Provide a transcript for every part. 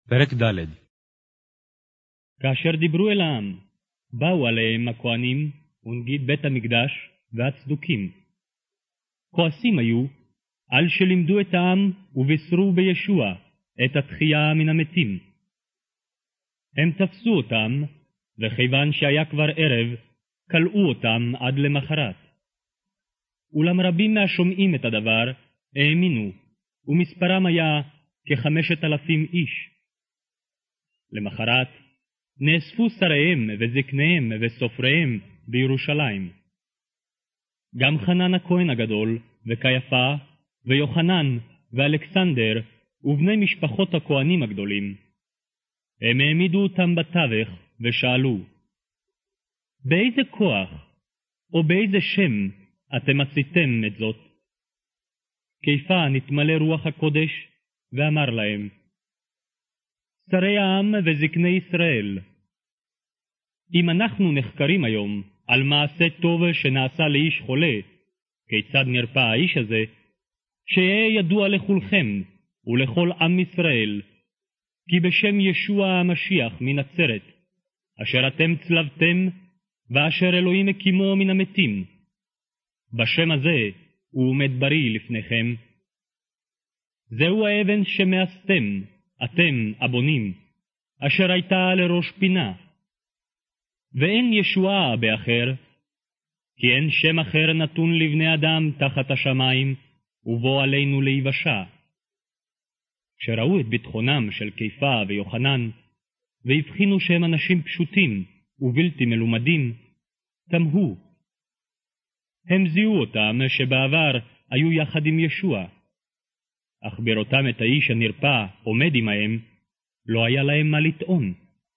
פרק ד'. כאשר דיברו אל העם, באו עליהם הכהנים ונגיד בית המקדש והצדוקים. כועסים היו על שלימדו את העם ובשרו בישוע את התחייה מן המתים. הם תפסו אותם, וכיוון שהיה כבר ערב, כלאו אותם עד למחרת. אולם רבים מהשומעים את הדבר האמינו, ומספרם היה כ5,000 איש. למחרת נאספו שריהם וזקניהם וסופריהם בירושלים. גם חנן הכהן הגדול וקייפה ויוחנן ואלכסנדר ובני משפחות הכהנים הגדולים. הם העמידו אותם בתווך ושאלו, באיזה כוח או באיזה שם אתם עשיתם את זאת? קייפה נתמלא רוח הקודש ואמר להם, שרי העם וזקני ישראל, אם אנחנו נחקרים היום על מעשה טוב שנעשה לאיש חולה, כיצד נרפא האיש הזה, שיהיה ידוע לכולכם ולכל עם ישראל, כי בשם ישוע המשיח מנצרת, אשר אתם צלבתם ואשר אלוהים הקימו מן המתים, בשם הזה הוא עומד בריא לפניכם. זהו האבן שמאסתם, אתם הבונים, אשר הייתה לראש פינה. ואין ישועה באחר, כי אין שם אחר נתון לבני אדם תחת השמיים, ובו עלינו להיוושע. כשראו את ביטחונם של קייפה ויוחנן, והבחינו שהם אנשים פשוטים ובלתי מלומדים, תמהו. הם זיהו אותם שבעבר היו יחד עם ישוע, אך בראותם את האיש הנרפא עומד עמהם, לא היה להם מה לטעון.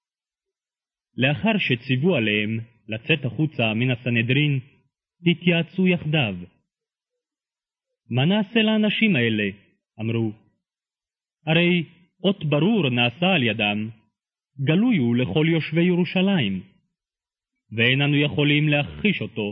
לאחר שציוו עליהם לצאת החוצה מן הסנהדרין, התייעצו יחדיו. מה נעשה לאנשים האלה? אמרו. הרי אות ברור נעשה על ידם, גלוי הוא לכל יושבי ירושלים, ואיננו יכולים להכחיש אותו.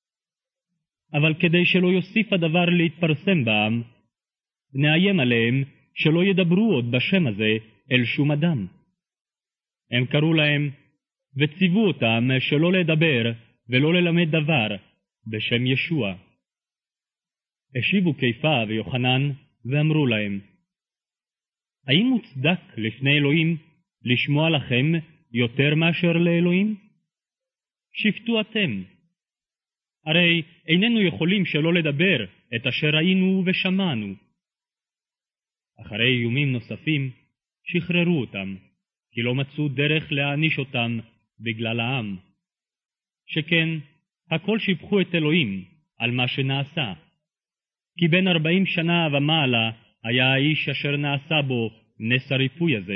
אבל כדי שלא יוסיף הדבר להתפרסם בעם, נאיים עליהם שלא ידברו עוד בשם הזה אל שום אדם. הם קראו להם וציוו אותם שלא לדבר ולא ללמד דבר בשם ישוע. השיבו קייפה ויוחנן ואמרו להם, האם מוצדק לפני אלוהים לשמוע לכם יותר מאשר לאלוהים? שפטו אתם. הרי איננו יכולים שלא לדבר את אשר ראינו ושמענו. אחרי איומים נוספים שחררו אותם, כי לא מצאו דרך להעניש אותם בגלל העם. שכן הכל שיבחו את אלוהים על מה שנעשה. כי בין 40 שנה ומעלה היה האיש אשר נעשה בו נס הריפוי הזה.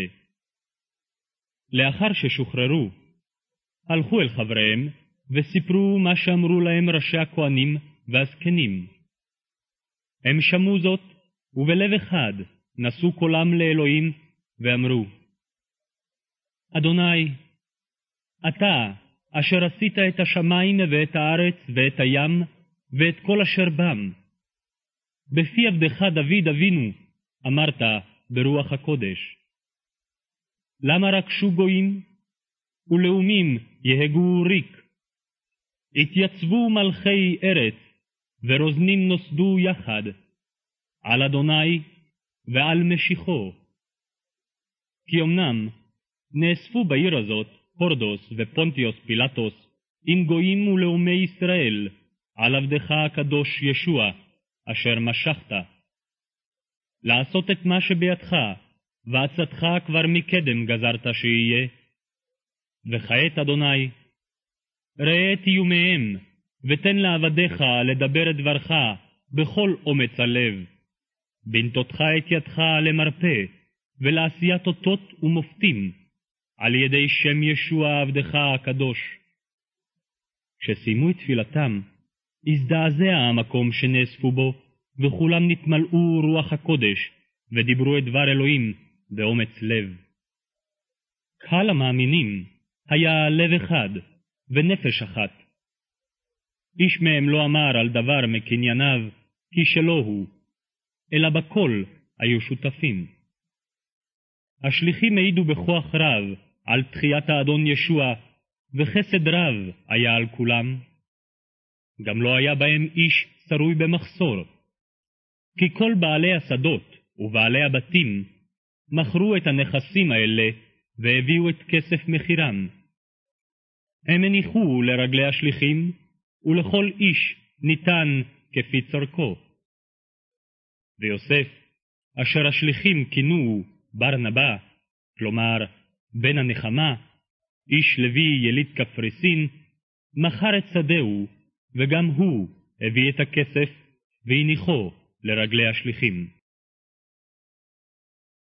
לאחר ששוחררו, הלכו אל חבריהם וסיפרו מה שאמרו להם ראשי הכהנים והזקנים. הם שמעו זאת, ובלב אחד נשאו קולם לאלוהים ואמרו, אדוני, אתה אשר עשית את השמיים ואת הארץ ואת הים ואת כל אשר בם, בפי עבדך דוד אבינו אמרת ברוח הקודש. למה רקשו גויים ולאומים יהגו ריק? התייצבו מלכי ארץ ורוזנים נוסדו יחד על אדוני ועל משיחו. כי אמנם נאספו בעיר הזאת הורדוס ופונטיוס פילטוס עם גויים ולאומי ישראל על עבדך הקדוש ישוע אשר משכת, לעשות את מה שבידך, ועצתך כבר מקדם גזרת שיהיה. וכעת אדוני, ראה את איומיהם, ותן לעבדיך לדבר את דברך בכל אומץ הלב, בנתותך את ידך למרפא, ולעשיית אותות ומופתים, על ידי שם ישוע עבדך הקדוש. כשסיימו את תפילתם, הזדעזע המקום שנאספו בו, וכולם נתמלאו רוח הקודש, ודיברו את דבר אלוהים באומץ לב. קהל המאמינים היה לב אחד ונפש אחת. איש מהם לא אמר על דבר מקנייניו, כי שלא הוא, אלא בכל היו שותפים. השליחים העידו בכוח רב על תחיית האדון ישוע, וחסד רב היה על כולם. גם לא היה בהם איש שרוי במחסור, כי כל בעלי השדות ובעלי הבתים מכרו את הנכסים האלה והביאו את כסף מחירם. הם הניחו לרגלי השליחים, ולכל איש ניתן כפי צורכו. ויוסף, אשר השליחים כינו ברנבא, כלומר בן הנחמה, איש לוי יליד קפריסין, מכר את שדהו, וגם הוא הביא את הכסף והניחו לרגלי השליחים.